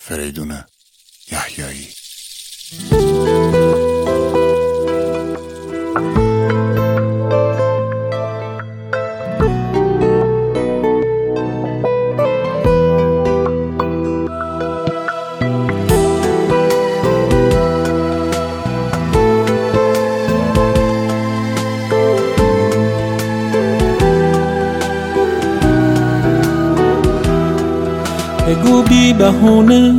فریدون یحیایی. بگو بی بهونه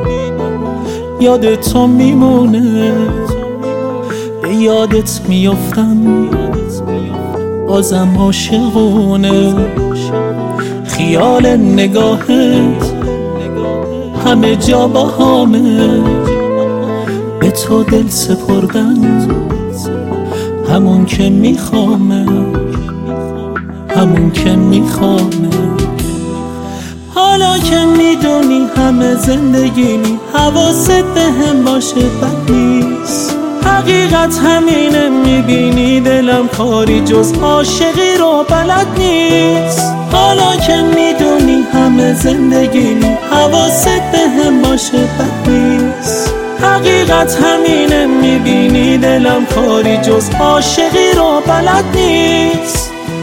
یادت تو میمونه، به یادت میافتم بازم عاشقونه. خیال نگاهت همه جا باهامه، به تو دل سپردن همون که میخوامه، همون که میخوامه. حالا که میدونی همه زندگیمی، حواست به هم باشه بد نیست. حقیقت همینه، میبینی دلم کاری جز عاشقی رو بلد نیست. حالا که میدونی همه زندگیمی، حواست به هم باشه بد نیست. حقیقت همینه، میبینی دلم کاری جز عاشقی رو بلد نیست.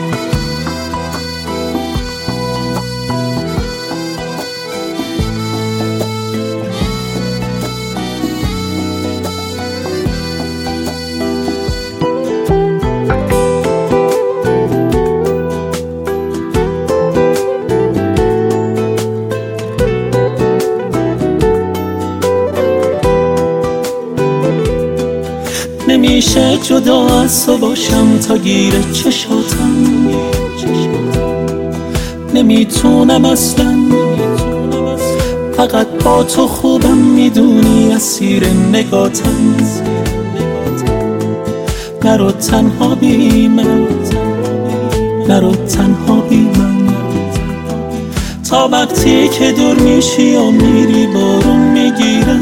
نمیشه جدا از تو باشم تا گیر چشاتم، نمیتونم اصلا، فقط با تو خوبم، میدونی اسیر نگاتم. نرو تنها بی من، نرو تنها بی من، تا وقتی که دور میشی و میری بارون میگیره،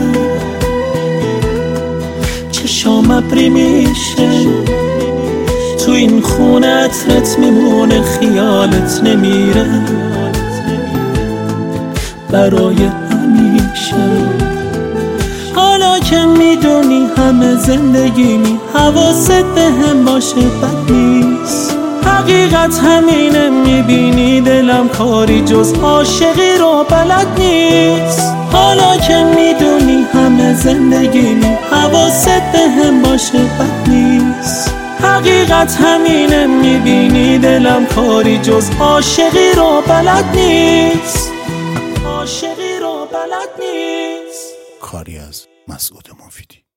چشام ابری میشه، تو این خونه عطرت میمونه، خیالت نمیره برای همیشه. حالا که میدونی همه زندگیمی، حواست به هم باشه بد نیست. حقیقت همینه، میبینی دلم کاری جز عاشقی رو بلد نیست. حالا که میدونی همه زندگیمی، حواست به هم باشه بد نیست. حقیقت همینه، میبینی دلم کاری جز عاشقی رو بلد نیست. عاشقی رو بلد نیست. کاری از مسعود مفیدی.